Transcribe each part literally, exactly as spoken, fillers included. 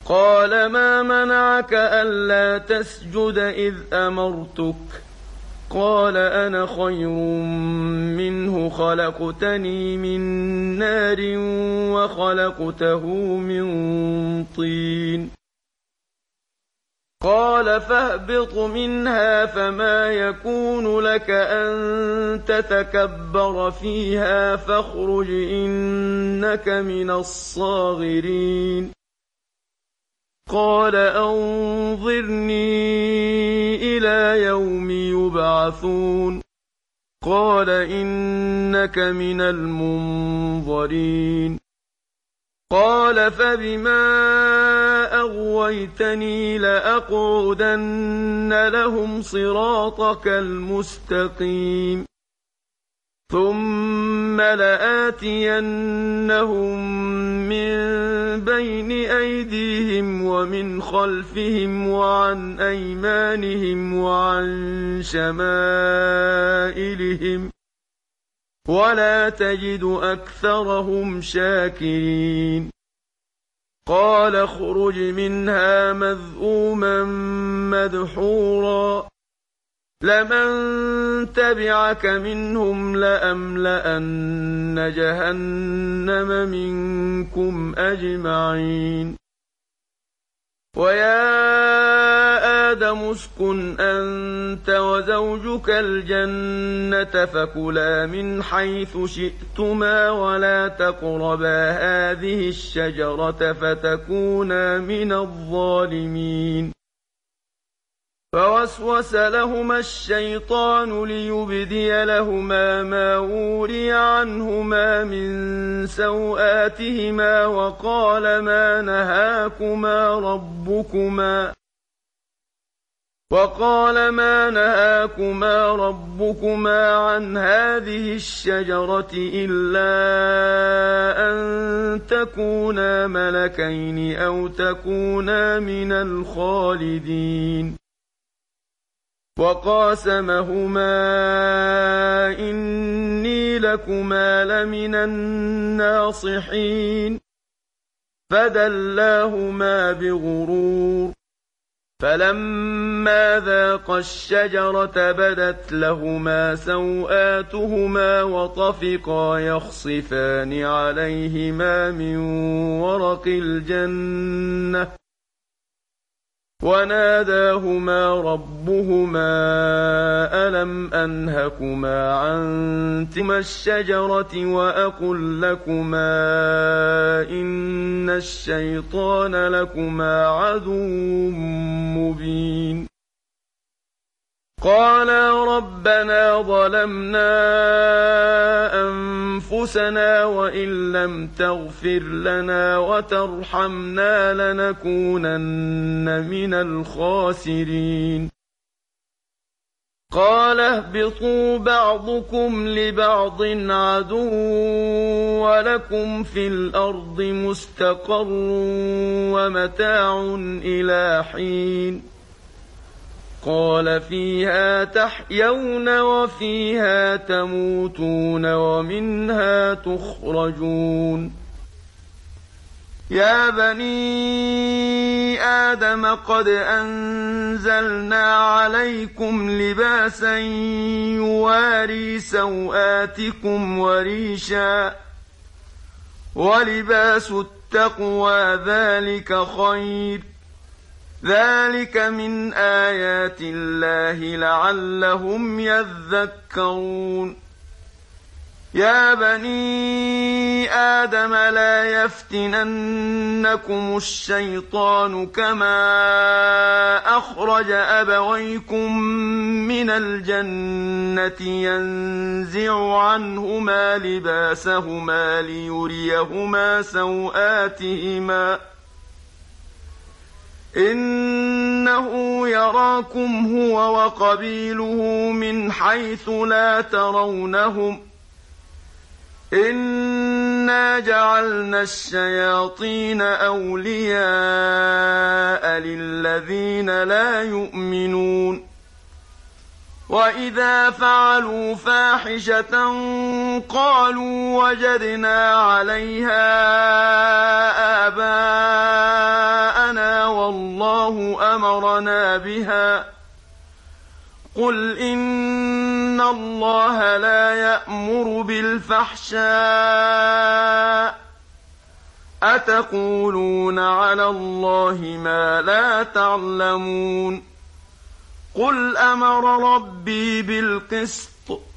قال ما منعك ألا تسجد إذ أمرتك قال أنا خير منه خلقتني من نار وخلقته من طين قال فاهبط منها فما يكون لك أن تتكبر فيها فاخرج إنك من الصاغرين قال أنظرني إلى يوم يبعثون قال إنك من المنظرين قال فبما أغويتني لأقعدن لهم صراطك المستقيم ثم لآتينهم من بين أيديهم ومن خلفهم وعن أيمانهم وعن شمائلهم ولا تجد أكثرهم شاكرين قال اخرج منها مذءوما مدحورا لمن تبعك منهم لأملأن جهنم منكم أجمعين ويا آدم اسكن أنت وزوجك الجنة فكلا من حيث شئتما ولا تقربا هذه الشجرة فتكونا من الظالمين فوسوس لهما الشيطان ليبدي لهما ما وري عنهما من سوآتهما وقال ما نهاكما ربكما وقال ما نهاكما ربكما عن هذه الشجرة إلا أن تكونا ملكين أو تكونا من الخالدين وقاسمهما إني لكما لمن الناصحين فدلاهما بغرور فلما ذاقا الشجرة بدت لهما سوآتهما وطفقا يخصفان عليهما من ورق الجنة وناداهما ربهما ألم أنهكما عن تلكما الشجرة وأقل لكما إن الشيطان لكما عدو مبين قالا ربنا ظلمنا أنفسنا وإن لم تغفر لنا وترحمنا لنكونن من الخاسرين قال اهبطوا بعضكم لبعض عدو ولكم في الأرض مستقر ومتاع إلى حين قال فيها تحيون وفيها تموتون ومنها تخرجون يا بني آدم قد أنزلنا عليكم لباسا يواري سوآتكم وريشا ولباس التقوى ذلك خير ذلك من آيات الله لعلهم يذكرون يا بني آدم لا يفتننكم الشيطان كما أخرج أبويكم من الجنة ينزع عنهما لباسهما ليريهما سوآتهما إنه يراكم هو وقبيله من حيث لا ترونهم إنا جعلنا الشياطين أولياء للذين لا يؤمنون وإذا فعلوا فاحشة قالوا وجدنا عليها آباءنا الله أمرنا بها قل إن الله لا يأمر بالفحشاء أتقولون على الله ما لا تعلمون قل أمر ربي بالقسط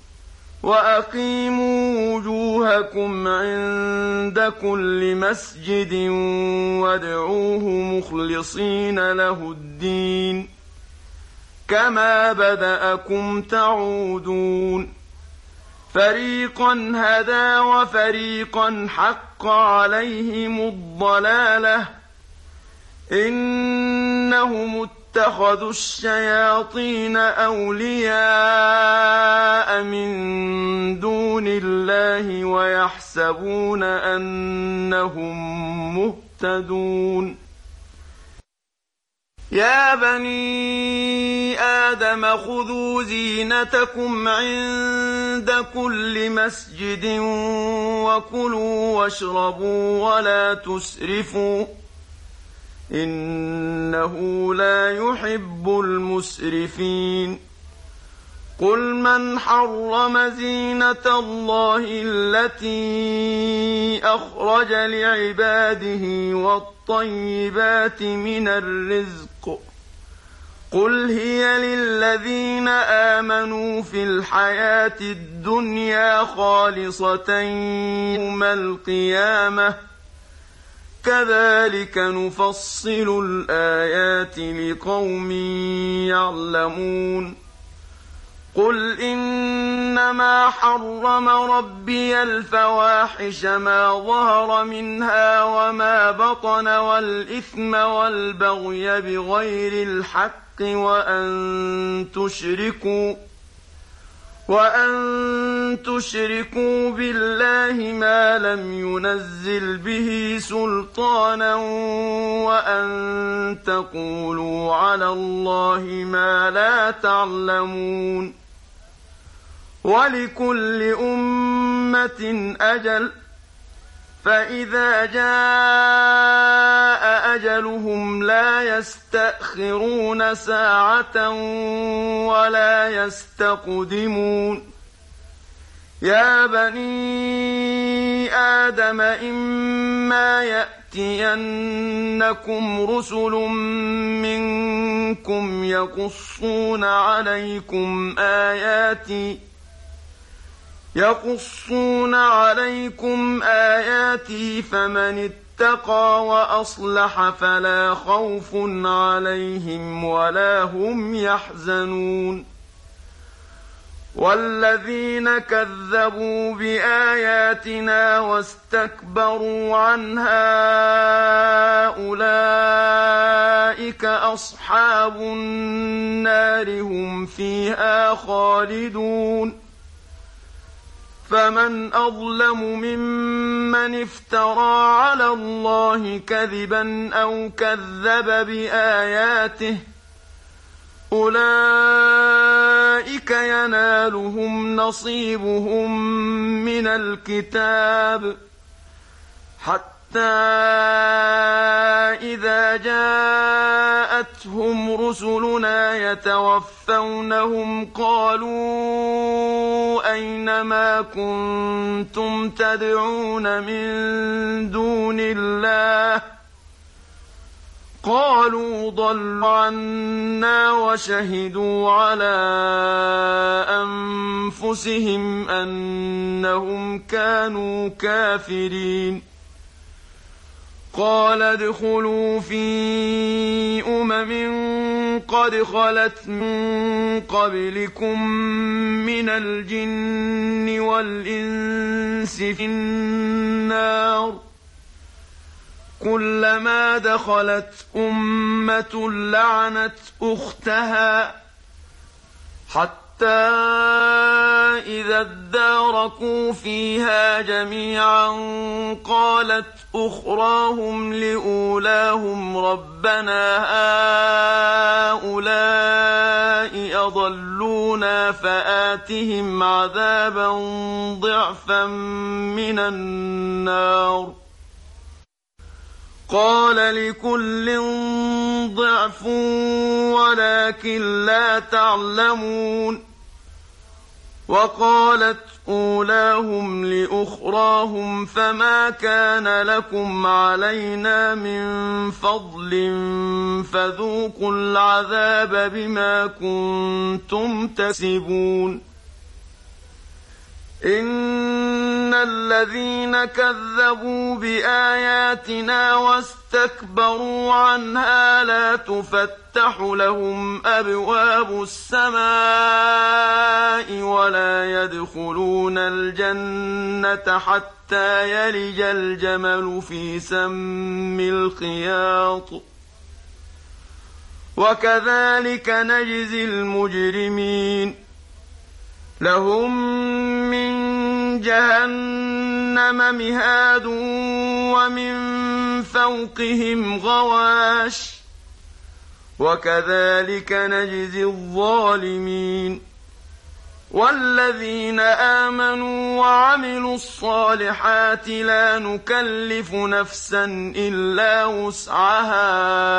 وأقيموا وجوهكم عند كل مسجد وادعوه مخلصين له الدين كما بدأكم تعودون فريقا هدى وفريقا حق عليهم الضلالة إنهم اتخذوا الشياطين أولياء من دون الله ويحسبون أنهم مهتدون يا بني آدم خذوا زينتكم عند كل مسجد وكلوا واشربوا ولا تسرفوا إنه لا يحب المسرفين قل من حرم زينة الله التي أخرج لعباده والطيبات من الرزق قل هي للذين آمنوا في الحياة الدنيا خالصة يوم القيامة كذلك نفصل الآيات لقوم يعلمون قل إنما حرم ربي الفواحش ما ظهر منها وما بطن والإثم والبغي بغير الحق وأن تشركوا وأن تشركوا بالله ما لم ينزل به سلطانا وأن تقولوا على الله ما لا تعلمون ولكل أمة أجل فإذا جاء أجلهم لا يستأخرون ساعة ولا يستقدمون يا بني آدم إما يأتينكم رسل منكم يقصون عليكم آياتي يقصون عليكم آياتي فمن اتقى وأصلح فلا خوف عليهم ولا هم يحزنون والذين كذبوا بآياتنا واستكبروا عنها أولئك أصحاب النار هم فيها خالدون فمن أظلم ممن افترى على الله كذبا أو كذب بآياته أولئك ينالهم نصيبهم من الكتاب حتى إذا جاءتهم رسلنا يتوفونهم قالوا أين ما كنتم تدعون من دون الله قالوا ضلوا عنا وشهدوا على أنفسهم أنهم كانوا كافرين قال ادخلوا في أمم قد خلت من قبلكم من الجن والإنس في النار كلما دخلت أمة لعنت أختها حتى إذا اداركوا فيها جميعا قالت أخراهم لأولاهم ربنا هؤلاء أضلونا فآتهم عذابا ضعفا من النار قال لكل ضعف ولكن لا تعلمون وقالت أولاهم لأخراهم فما كان لكم علينا من فضل فذوقوا العذاب بما كنتم تكسبون إن الذين كذبوا بآياتنا واستكبروا عنها لا تفتح لهم أبواب السماء ولا يدخلون الجنة حتى يلج الجمل في سم الخياط وكذلك نجزي المجرمين لهم من جهنم مهاد ومن فوقهم غواش وكذلك نجزي الظالمين والذين آمنوا وعملوا الصالحات لا نكلف نفسا إلا وسعها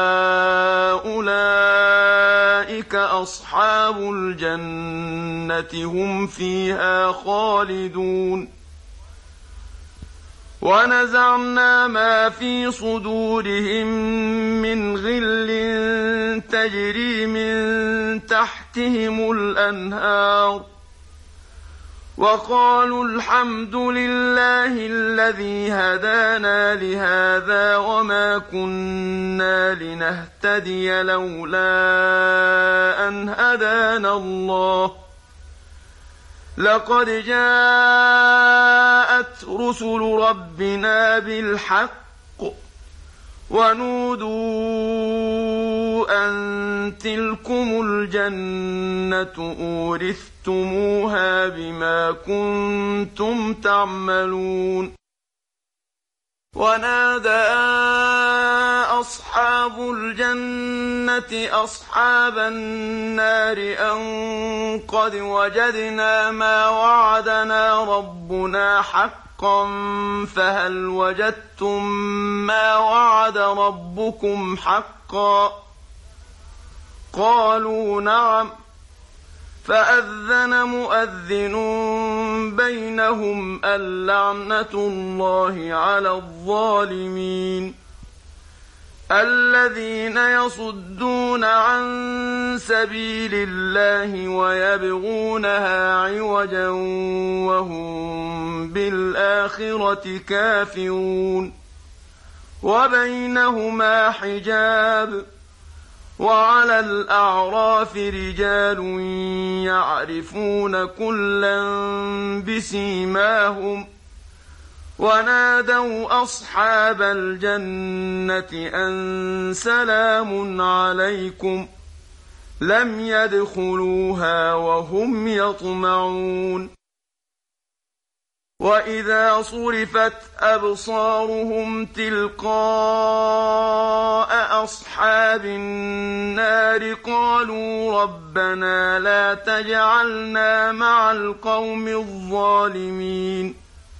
أولئك أصحاب الجنة هم فيها خالدون ونزعنا ما في صدورهم من غل تجري من تحتهم الأنهار وقالوا الحمد لله الذي هدانا لهذا وما كنا لنهتدي لولا أن هدانا الله لقد جاءت رسل ربنا بالحق ونودوا أن تلكم الجنة أورثتموها بما كنتم تعملون ونادى أصحاب الجنة أصحاب النار أن قد وجدنا ما وعدنا ربنا حقا فهل وجدتم ما وعد ربكم حقا قالوا نعم فأذن مؤذن بينهم اللعنة الله على الظالمين الذين يصدون عن سبيل الله ويبغونها عوجا وهم بالآخرة كافرون وبينهما حجاب وعلى الأعراف رجال يعرفون كلا بسيماهم ونادوا أصحاب الجنة أن سلام عليكم لم يدخلوها وهم يطمعون وإذا صرفت أبصارهم تلقاء أصحاب النار قالوا ربنا لا تجعلنا مع القوم الظالمين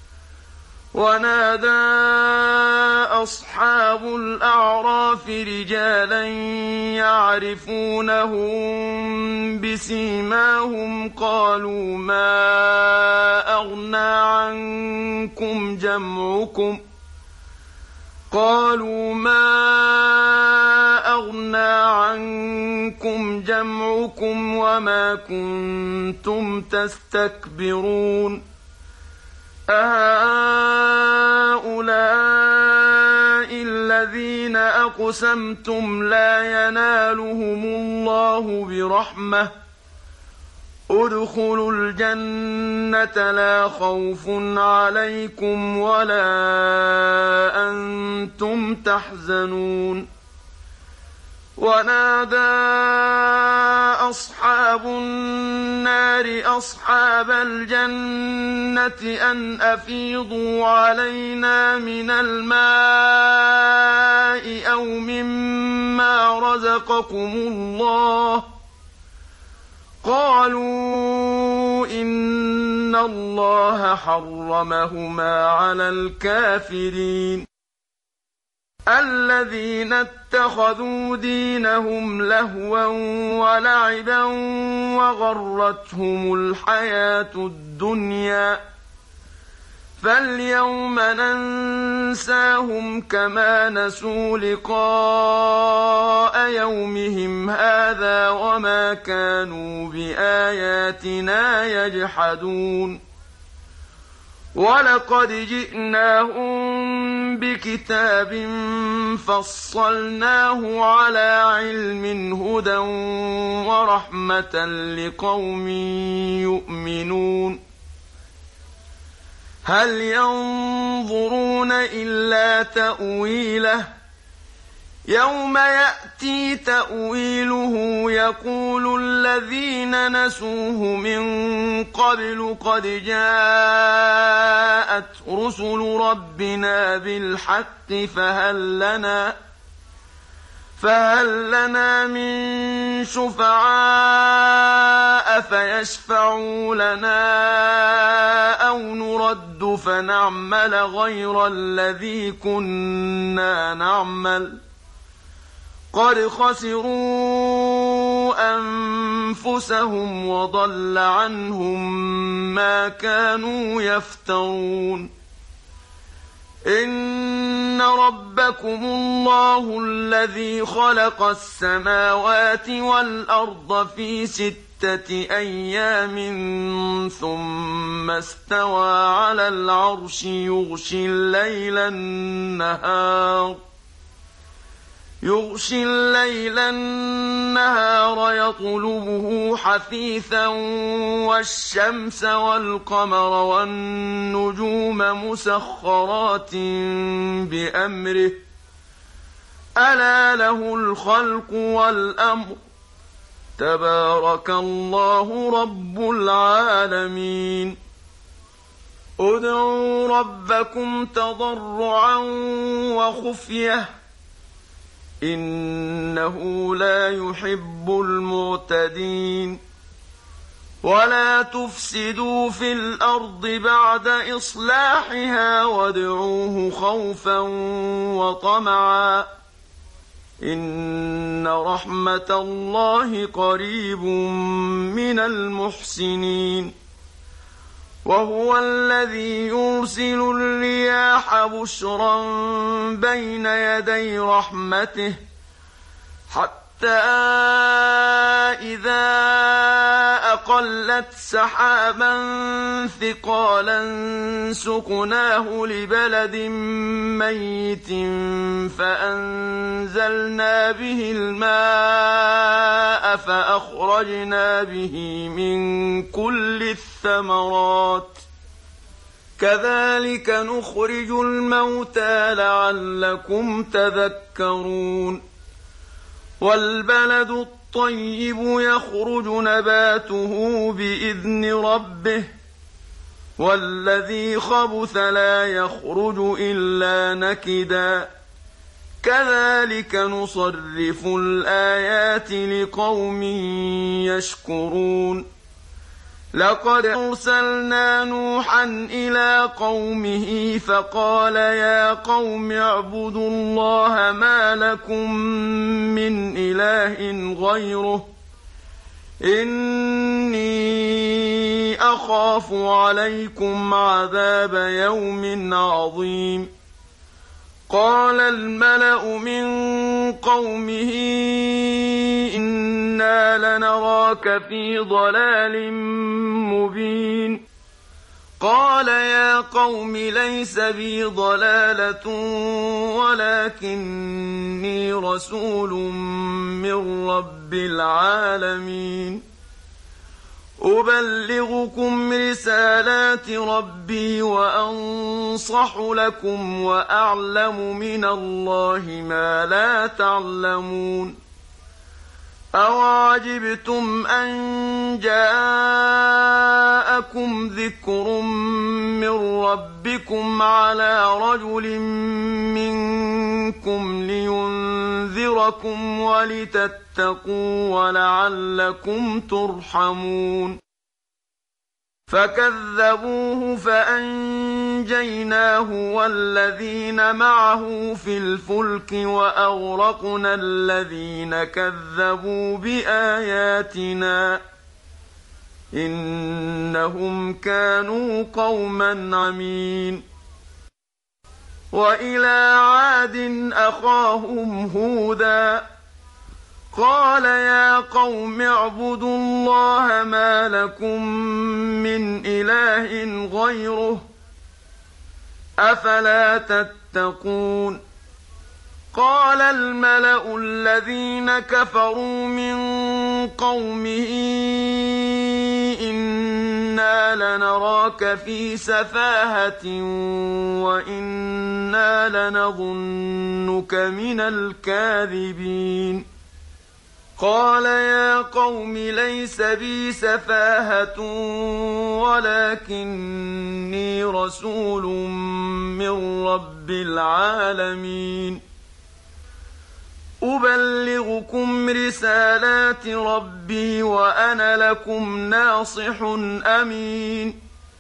ونادى أصحاب الأعراف رجالا يعرفونهم بسيماهم قالوا ما أغنى عنكم جمعكم قالوا ما أغنى عنكم جمعكم وما كنتم تستكبرون أهؤلاء الذين أقسمتم لا ينالهم الله برحمة ادخلوا الجنة لا خوف عليكم ولا أنتم تحزنون ونادى أصحاب النار أصحاب الجنة أن أفيضوا علينا من الماء أو مما رزقكم الله قالوا إن الله حرمهما على الكافرين الذين اتخذوا دينهم لهوا ولعبا وغرتهم الحياة الدنيا فاليوم ننساهم كما نسوا لقاء يومهم هذا وما كانوا بآياتنا يجحدون ولقد جئناهم بكتاب فصلناه على علم هدى ورحمة لقوم يؤمنون هل ينظرون إلا تأويله يوم يأتي تأويله يقول الذين نسوه من قبل قد جاءت رسل ربنا بالحق فهل لنا فهل لنا من شفعاء فيشفعوا لنا أو نرد فنعمل غير الذي كنا نعمل قد خسروا أنفسهم وضل عنهم ما كانوا يفترون إن ربكم الله الذي خلق السماوات والأرض في ستة أيام ثم استوى على العرش يغشي الليل النهار يغشي الليل النهار يطلبه حثيثا والشمس والقمر والنجوم مسخرات بأمره ألا له الخلق والأمر تبارك الله رب العالمين ادعوا ربكم تضرعا وخفية إنه لا يحب المعتدين ولا تفسدوا في الأرض بعد إصلاحها وادعوه خوفا وطمعا إن رحمة الله قريب من المحسنين وهو الذي يرسل الرياح بشرا بين يدي رحمته حتى إذا أقلت سحابا ثقالا سقناه لبلد ميت فأنزلنا به الماء فأخرجنا به من كل الثمرات كذلك نخرج الموتى لعلكم تذكرون والبلد الطيب يخرج نباته بإذن ربه والذي خبث لا يخرج إلا نكدا كذلك نصرف الآيات لقوم يشكرون لقد أرسلنا نوحا إلى قومه فقال يا قوم اعبدوا الله ما لكم من إله غيره إني أخاف عليكم عذاب يوم عظيم قال الملأ من قومه إنا لنراك في ضلال مبين قال يا قوم ليس بي ضلالة ولكني رسول من رب العالمين أبلغكم رسالات ربي وأنصح لكم وأعلم من الله ما لا تعلمون أوعجبتم أن جاءكم ذكر من ربكم على رجل منكم لينذركم ولتتقوا ولعلكم ترحمون فكذبوه فأنجاهم فأنجيناه والذين معه في الفلك وأغرقنا الذين كذبوا بآياتنا إنهم كانوا قوما عمين وإلى عاد أخاهم هودا قال يا قوم اعبدوا الله ما لكم من إله غيره أفلا تتقون قال الملأ الذين كفروا من قومه إنا لنراك في سفاهة وإنا لنظنك من الكاذبين قال يا قوم ليس بي سفاهة ولكني رسول من رب العالمين أبلغكم رسالات ربي وأنا لكم ناصح أمين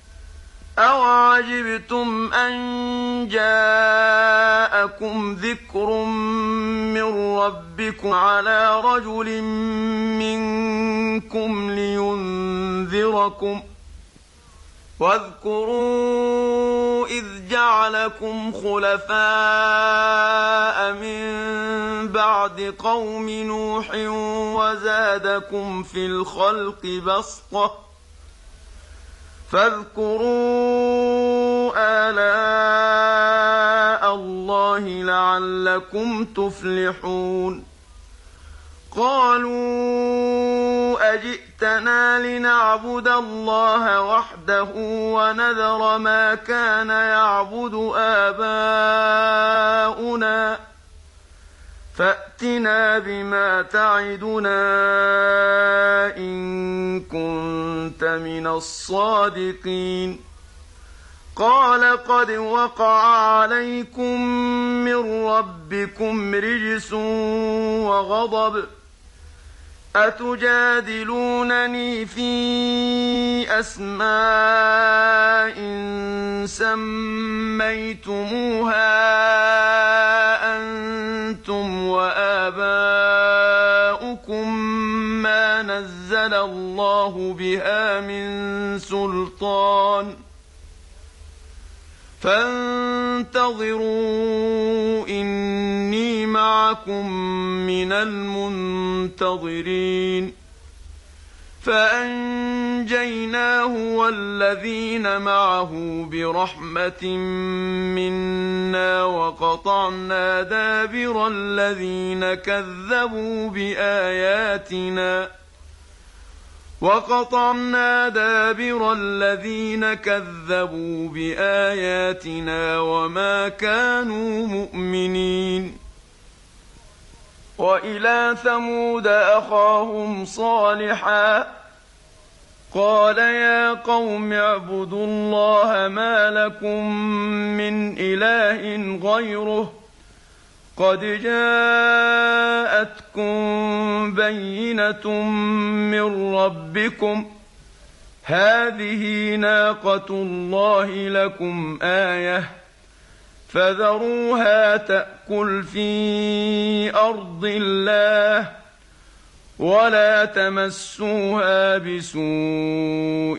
أوعجبتم أن جاءكم ذكر من ربكم على رجل منكم لينذركم واذكروا إذ جعلكم خلفاء من بعد قوم نوح وزادكم في الخلق بسطة فاذكروا آلاء الله لعلكم تفلحون قالوا أجئتنا لنعبد الله وحده ونذر ما كان يعبد آباؤنا فأتنا بما تعدنا إن كنت من الصادقين قال قد وقع عليكم من ربكم رجس وغضب أتجادلونني في أسماء سميتموها أنتم وآباؤكم ما نزل الله بها من سلطان فانتظروا إني معكم من المنتظرين فأنجيناه والذين معه برحمة منا وقطعنا دابر الذين كذبوا بآياتنا وقطعنا دابر الذين كذبوا بآياتنا وما كانوا مؤمنين وإلى ثمود أخاهم صالحا قال يا قوم اعبدوا الله ما لكم من إله غيره قد جاءتكم بينة من ربكم هذه ناقة الله لكم آية فذروها تأكل في أرض الله ولا تمسوها بسوء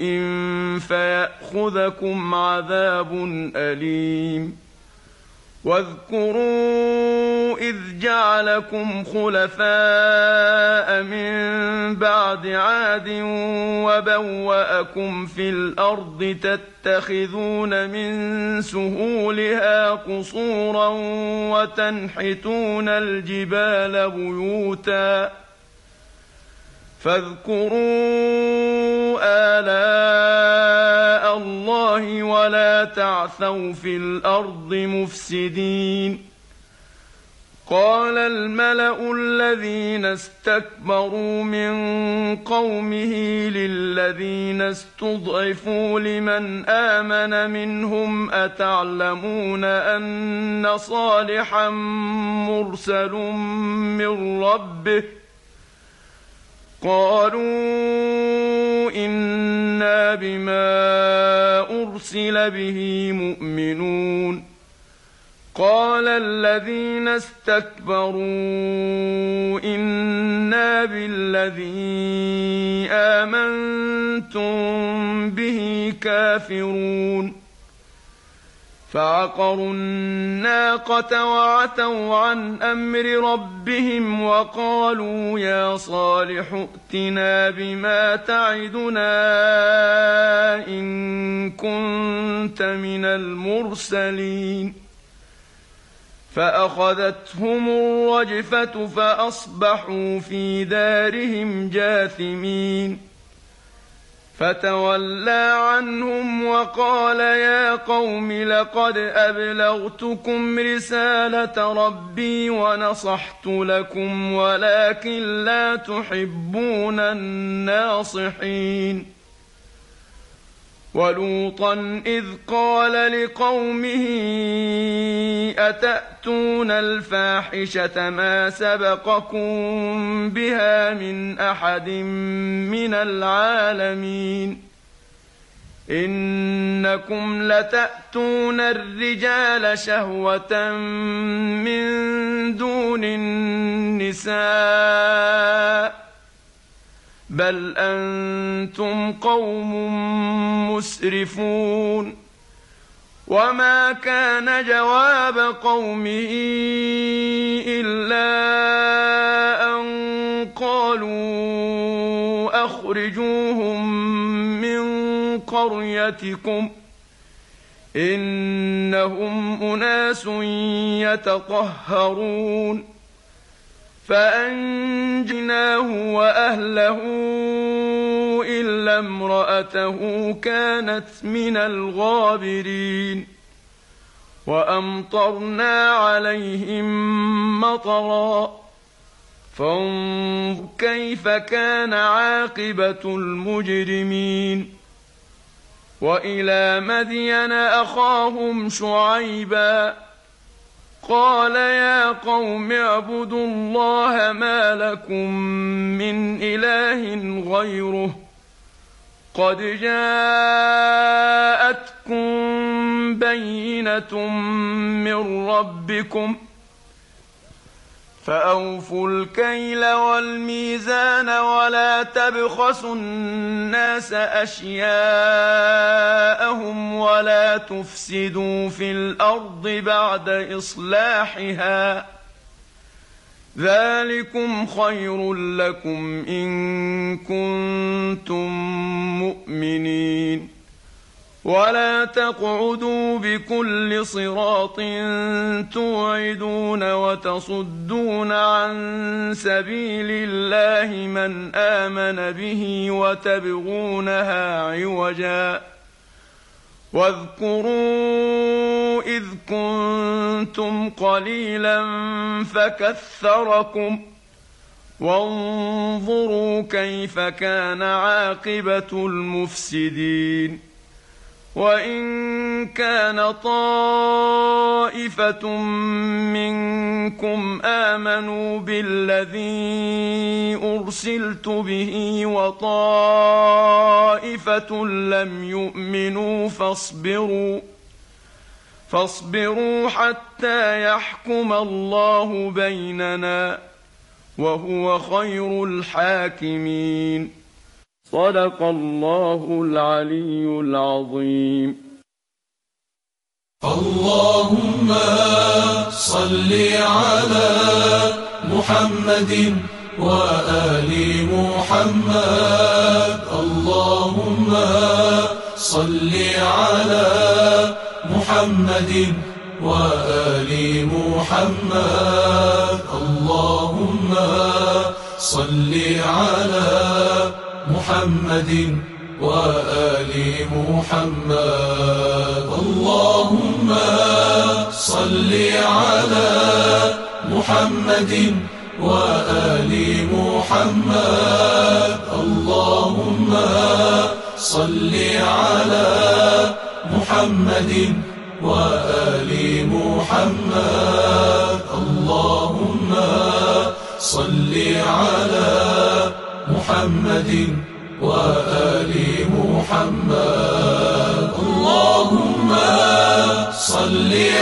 فيأخذكم عذاب أليم واذكروا إذ جعلكم خلفاء من بعد عاد وبوأكم في الأرض تتخذون من سهولها قصورا وتنحتون الجبال بيوتا فاذكروا آلاء الله ولا تعثوا في الأرض مفسدين قال الملأ الذين استكبروا من قومه للذين استضعفوا لمن آمن منهم أتعلمون أن صالحا مرسل من ربه قالوا إنا بما أرسل به مؤمنون قال الذين استكبروا إنا بالذي آمنتم به كافرون فعقروا الناقة وعتوا عن أمر ربهم وقالوا يا صالح ائتنا بما تعدنا إن كنت من المرسلين فأخذتهم الرجفة فأصبحوا في دارهم جاثمين فتولى عنهم وقال يا قوم لقد أبلغتكم رسالة ربي ونصحت لكم ولكن لا تحبون الناصحين ولوطا إذ قال لقومه أتأتون الفاحشة ما سبقكم بها من أحد من العالمين إنكم لتأتون الرجال شهوة من دون النساء بل أنتم قوم مسرفون وما كان جواب قومه إلا أن قالوا أخرجوهم من قريتكم إنهم أناس يتطهرون فأنجيناه وأهله إلا امرأته كانت من الغابرين وأمطرنا عليهم مطرا فانظر كيف كان عاقبة المجرمين وإلى مدين أخاهم شعيبا قال يا قوم اعبدوا الله ما لكم من إله غيره قد جاءتكم بينة من ربكم فأوفوا الكيل والميزان ولا تبخسوا الناس أشياءهم ولا تفسدوا في الأرض بعد إصلاحها ذلكم خير لكم إن كنتم مؤمنين ولا تقعدوا بكل صراط توعدون وتصدون عن سبيل الله من آمن به وتبغونها عوجا واذكروا إذ كنتم قليلا فكثركم وانظروا كيف كان عاقبة المفسدين وإن كان طائفة منكم آمنوا بالذي أرسلت به وطائفة لم يؤمنوا فاصبروا فاصبروا حتى يحكم الله بيننا وهو خير الحاكمين صدق الله العلي العظيم. اللهم صل على محمد وآل محمد. اللهم صل على محمد وآل محمد. اللهم صل على محمد وآل محمد. اللهم صل على محمد وآل محمد. اللهم صل على محمد وآل محمد. اللهم صل على محمد وآل محمد. الله صل